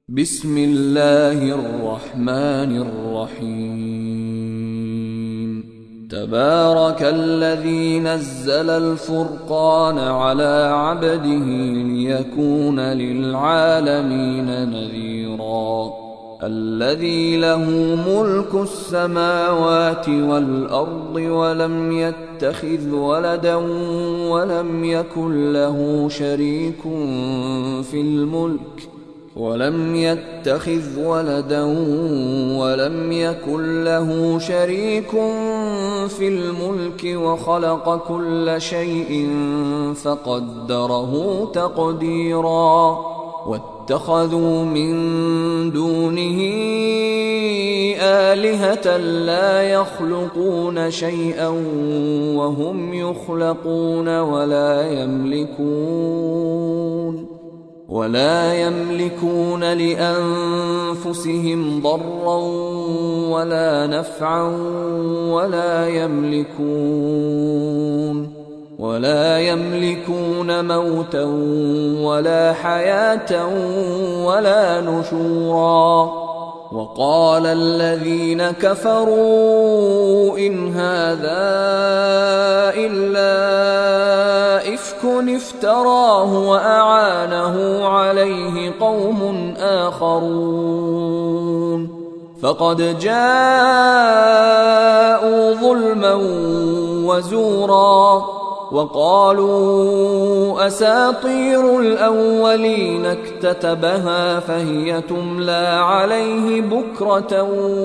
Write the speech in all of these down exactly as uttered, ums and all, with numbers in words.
بسم الله الرحمن الرحيم تبارك الذي نزل الفرقان على عبده ليكون للعالمين نذيرا الذي له ملك السماوات والأرض ولم يتخذ ولدا ولم يكن له شريك في الملك ولم يتخذ ولدا ولم يكن له شريك في الملك وخلق كل شيء فقدره تقديرا واتخذوا من دونه آلهة لا يخلقون شيئا وهم يخلقون ولا يملكون ولا يملكون لأنفسهم ضرا ولا نفعا ولا يملكون ولا يملكون موتا ولا حياة ولا نشورا وقال الذين كفروا إن هذا إلا إفك افتراه وأعانه عليه قوم آخرون فقد جاءوا ظلما وزورا وقالوا أساطير الأولين اكتتبها فهي تملى عليه بكرة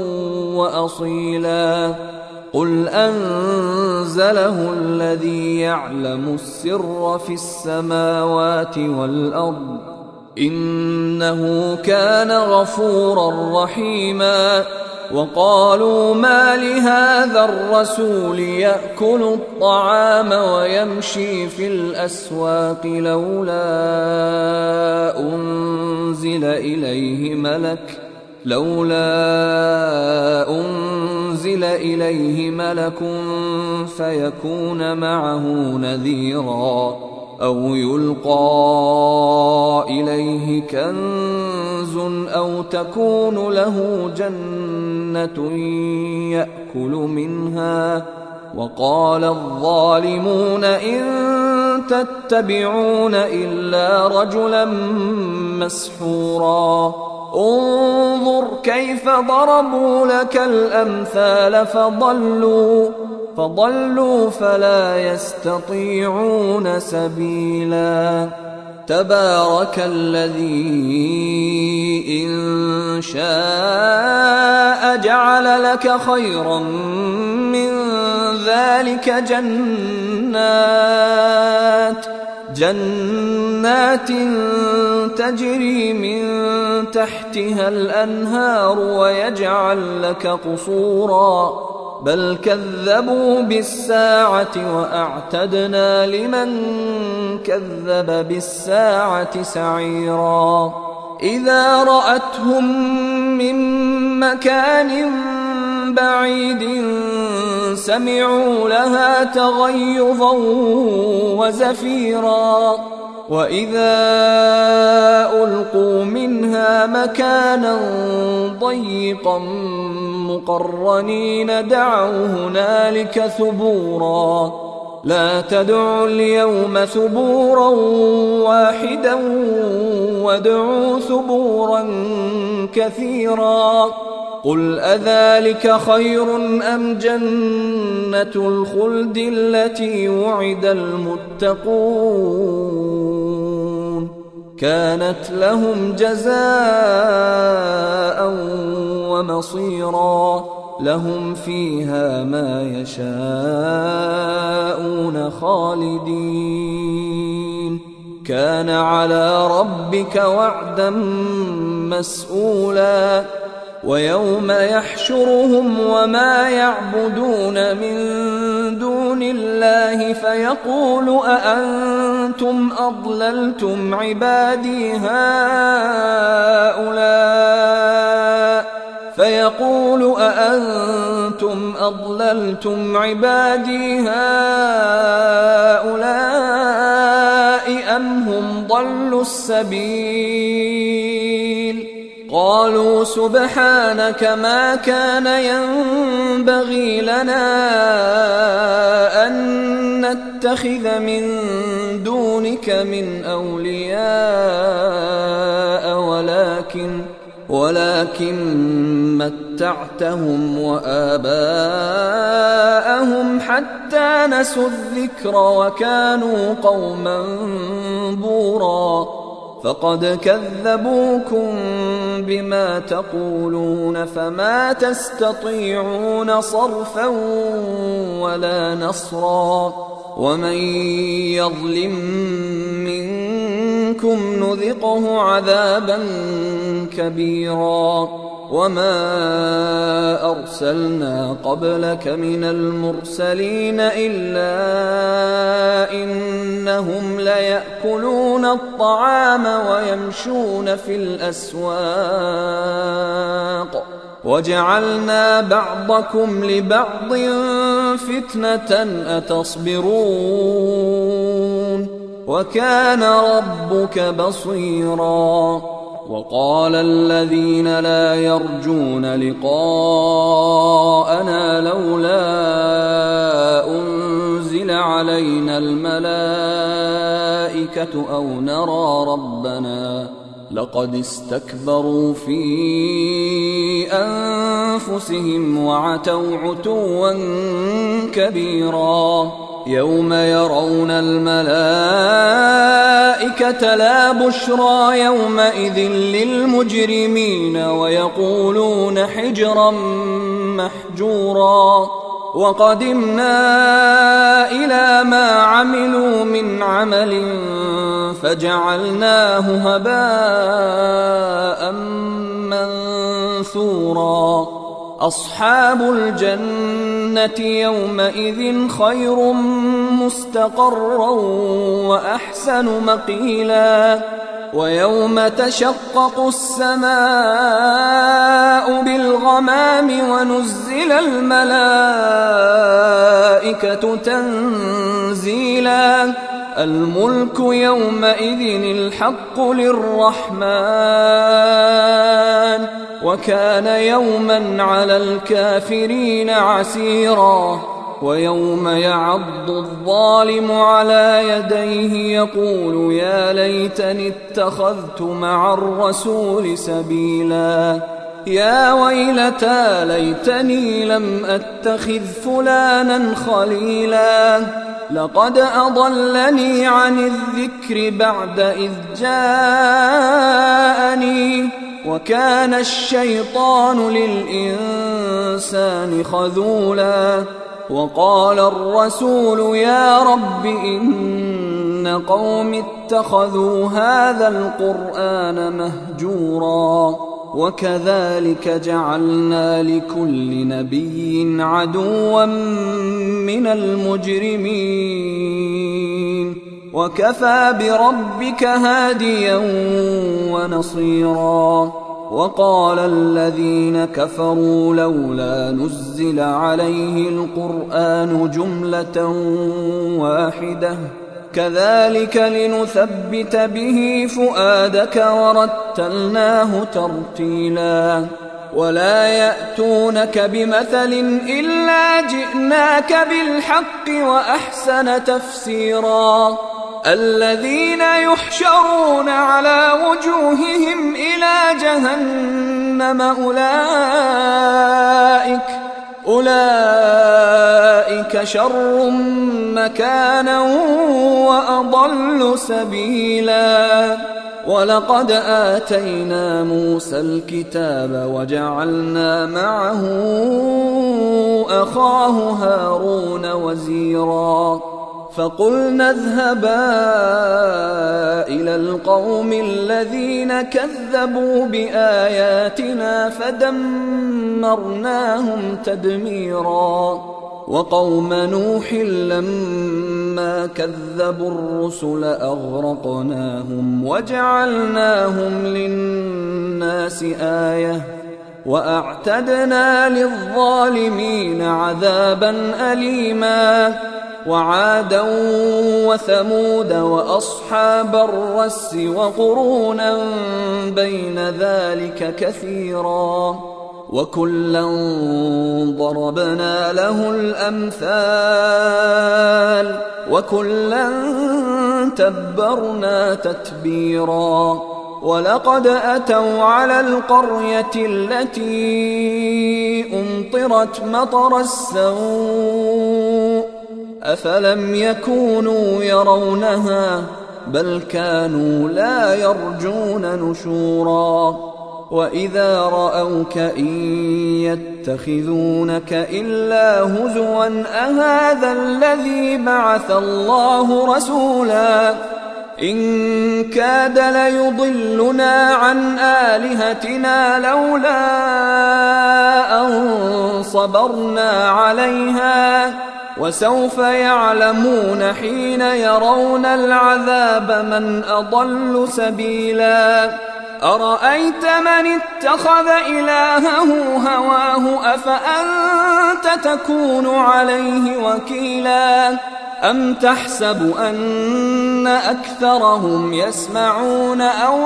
وأصيلا قل أنزله الذي يعلم السر في السماوات والأرض إنه كان غفورا رحيما وقالوا ما لهذا الرسول يأكل الطعام ويمشي في الأسواق لولا أنزل إليه ملك لولا أنزل إليه ملك فيكون معه نذيرا أو يلقى إليه كنز أو تكون له جنة يأكل منها وقال الظالمون إن تتبعون إلا رجلا مسحورا انظر كيف ضربوا لك الأمثال فضلوا فضلوا فلا يستطيعون سبيلا تبارك الذي إن شاء جعل لك خيرا من ذلك جنات جنات تجري من تحتها الأنهار ويجعل لك قصورا بل كذبوا بالساعة وأعتدنا لمن كذب بالساعة سعيرا إذا رأتهم من مكان بعيد سمعوا لها تغيظا وزفيرا وإذا ألقوا منها مكانا ضيقا مقرنين دعوا هنالك ثبورا لا تدعوا اليوم ثبورا واحدا وادعوا ثبورا كثيرا قل أذلك خير أم جنة الخلد التي وعد المتقون كانت لهم جزاء ومصيرا لهم فيها ما يشاءون خالدين كان على ربك وعدا مسئولا ويوم يحشرهم وما يعبدون من دون الله فيقول أأنتم أضللتم عبادي هؤلاء فيقول أأنتم أضللتم عبادي هؤلاء أم هم ضلوا السبيل قالوا سبحانك ما كان ينبغي لنا أن نتخذ من دونك من أولياء ولكن ولكن متعتهم وآباءهم حتى نسوا الذكر وكانوا قوما بورا فقد كذبوكم بما تقولون فما تستطيعون صرفا ولا نصرا ومن يظلم منكم نذقه عذابا كبيرا وما أرسلنا قبلك من المرسلين إلا إنهم ليأكلون الطعام ويمشون في الأسواق وجعلنا بعضكم لبعض فتنة أتصبرون وكان ربك بصيرا وقال الذين لا يرجون لقاءنا لولا أنزل علينا الملائكة أو نرى ربنا لقد استكبروا في أنفسهم وعتوا عتوا كبيرا يوم يرون الملائكة لا بشرى يومئذ للمجرمين ويقولون حجرا محجورا وقدمنا إلى ما عملوا من عمل فجعلناه هباء منثورا أصحاب الجنة يومئذ خير مستقرا وأحسن مقيلا ويوم تشقق السماء بالغمام ونزل الملائكة تنزيلا الملك يومئذ الحق للرحمن وكان يوما على الكافرين عسيرا ويوم يعض الظالم على يديه يقول يا ليتني اتخذت مع الرسول سبيلا يا ويلتى ليتني لم أتخذ فلانا خليلا لقد أضلني عن الذكر بعد إذ جاءني وكان الشيطان للإنسان خذولا وقال الرسول يا رب إن قوم اتخذوا هذا القرآن مهجورا وكذلك جعلنا لكل نبي عدوا من المجرمين وكفى بربك هاديا ونصيرا وقال الذين كفروا لولا نزل عليه القرآن جملة واحدة كذلك لنثبت به فؤادك ورتلناه ترتيلا ولا يأتونك بمثل إلا جئناك بالحق وأحسن تفسيرا الذين يحشرون على وجوههم إلى جهنم أولئك أولئك شر مكانا وأضل سبيلا ولقد آتينا موسى الكتاب وجعلنا معه أخاه هارون وزيرا فقلنا اذهبا إلى القوم الذين كذبوا بآياتنا فدمرناهم تدميرا وقوم نوح لما كذبوا الرسل أغرقناهم وجعلناهم للناس آية وأعتدنا للظالمين عذابا أليما وعادا وثمود وأصحاب الرس وقرونا بين ذلك كثيرا وكلا ضربنا له الأمثال وكلا تبرنا تتبيرا ولقد أتوا على القرية التي أمطرت مطر السوء أفلم يكونوا يرونها بل كانوا لا يرجون نشورا وإذا رأوك إن يتخذونك إلا هزوا أهذا الذي بعث الله رسولا إن كاد ليضلنا عن آلهتنا لولا أن صبرنا عليها وسوف يعلمون حين يرون العذاب من أضل سبيلا أرأيت من اتخذ إلهه هواه أفأنت تكون عليه وكيلا أم تحسب أن أكثرهم يسمعون أو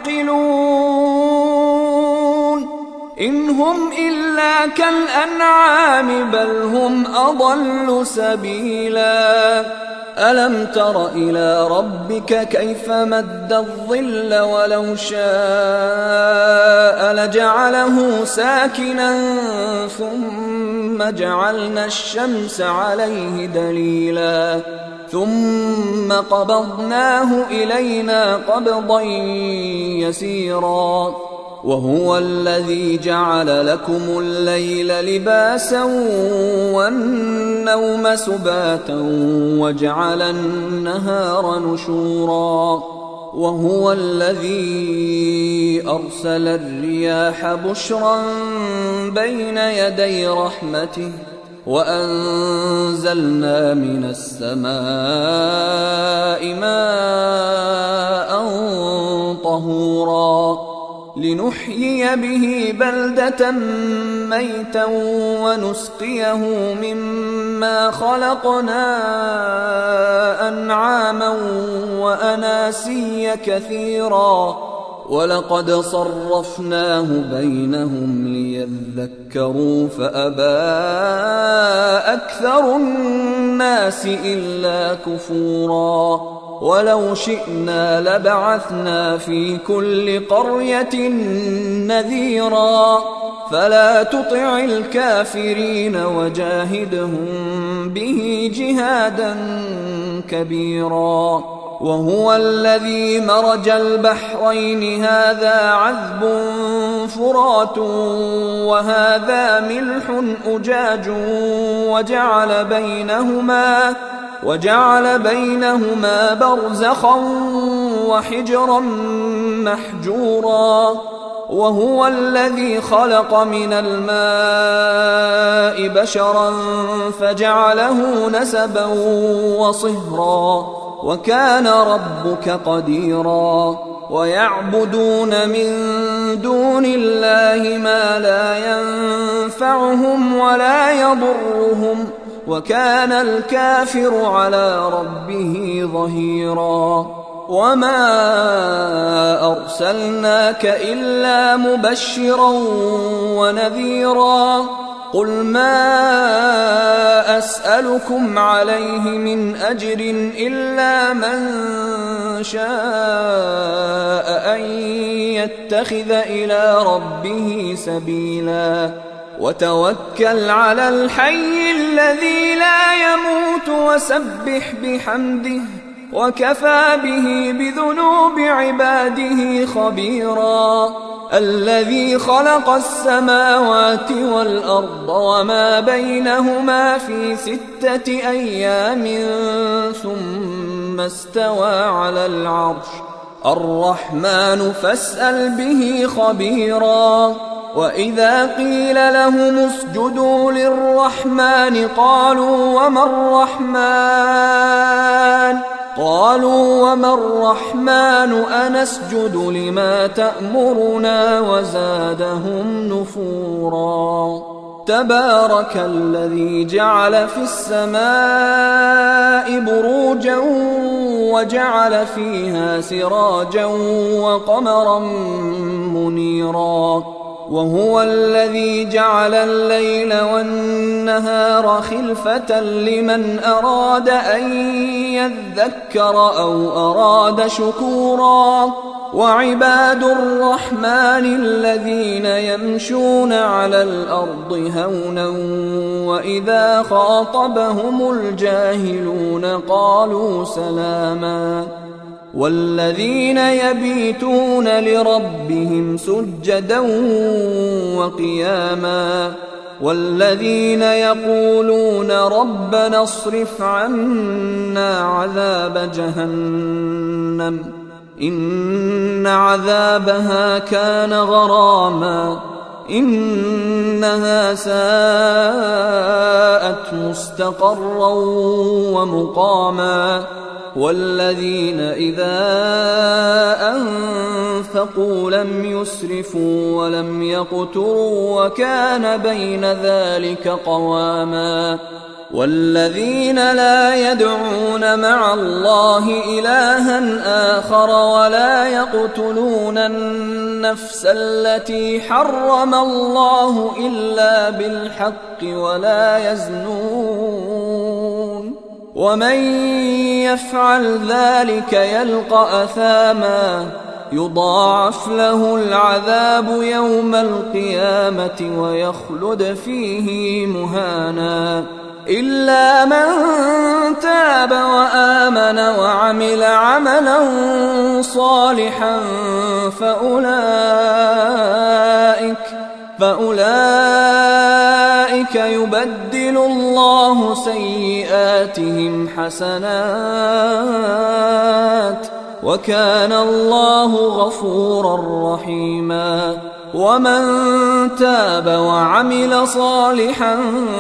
يعقلون إن هم إلا كالأنعام بل هم أضل سبيلا ألم تر إلى ربك كيف مد الظل ولو شاء لجعله ساكنا ثم جعلنا الشمس عليه دليلا ثم قبضناه إلينا قبضا يسيرا وهو الذي جعل لكم الليل لباسا والنوم سباتا وجعل النهار نشورا وهو الذي أرسل الرياح بشرا بين يدي رحمته وأنزلنا من السماء ماء طهورا لنحيي به بلدة ميتا ونسقيه مما خلقنا أنعاما وأناسيا كثيرا ولقد صرفناه بينهم ليذكروا فأبى أكثر الناس إلا كفورا ولو شئنا لبعثنا في كل قرية نذيرا فلا تطع الكافرين وجاهدهم به جهادا كبيرا وهو الذي مرج البحرين هذا عذب فرات وهذا ملح أجاج وجعل بينهما وجعل بينهما برزخا وحجرا محجورا وهو الذي خلق من الماء بشرا فجعله نسبا وصهرا وكان ربك قديرا ويعبدون من دون الله ما لا ينفعهم ولا يضرهم وكان الكافر على ربه ظهيرا وما أرسلناك إلا مبشرا ونذيرا قل ما أسألكم عليه من أجر إلا من شاء أن يتخذ إلى ربه سبيلا وتوكل على الحي الذي لا يموت وسبح بحمده وكفى به بذنوب عباده خبيرا الذي خلق السماوات والأرض وما بينهما في ستة أيام ثم استوى على العرش الرحمن فاسأل به خبيرا وإذا قيل لهم اسجدوا للرحمن قالوا وما الرحمن قالوا وما الرحمن أنسجد لما تأمرنا وزادهم نفورا تبارك الذي جعل في السماء بروجا وجعل فيها سراجا وقمرا منيرا وهو الذي جعل الليل والنهار خلفة لمن أراد أن يذكر أو أراد شكورا وعباد الرحمن الذين يمشون على الأرض هونا وإذا خاطبهم الجاهلون قالوا سلاما والذين يبيتون لربهم سجدا وقياما والذين يقولون ربنا اصرف عنا عذاب جهنم إن عذابها كان غراما إنها ساءت مستقرا ومقاما والذين إذا أنفقوا لم يسرفوا ولم يقتروا وكان بين ذلك قواما والذين لا يدعون مع الله إلها آخر ولا يقتلون النفس التي حرم الله إلا بالحق ولا يزنون ومن يفعل ذلك يلقى أثاما يضاعف له العذاب يوم القيامة ويخلد فيه مهانا إلا من تاب وآمن وعمل عملا صالحا فأولئك فأولئك يبدل الله سيئاتهم حسنات وكان الله غفورا رحيما ومن تاب وعمل صالحا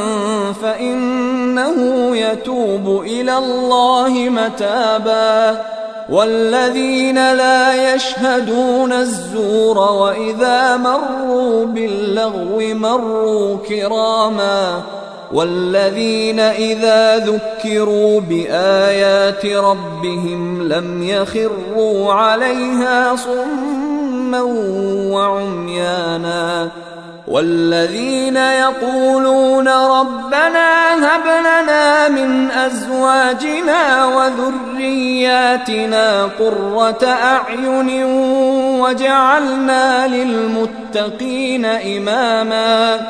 فإنه يتوب إلى الله متابا والذين لا يشهدون الزور وإذا مروا باللغو مروا كراما والذين إذا ذكروا بآيات ربهم لم يخروا عليها صما وعميانا والذين يقولون ربنا هب لنا من أزواجنا وذرياتنا قرة أعين وجعلنا للمتقين إماما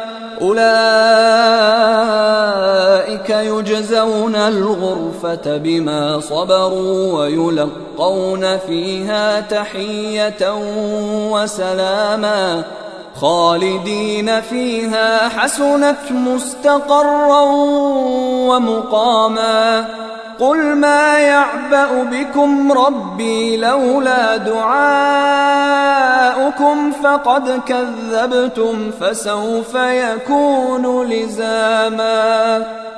أولئك يجزون الغرفة بما صبروا ويلقون فيها تحية وسلاما خالدين فيها حسنت مستقرا ومقاما قل ما يعبأ بكم ربي لولا دعاؤكم فقد كذبتم فسوف يكون لزاما.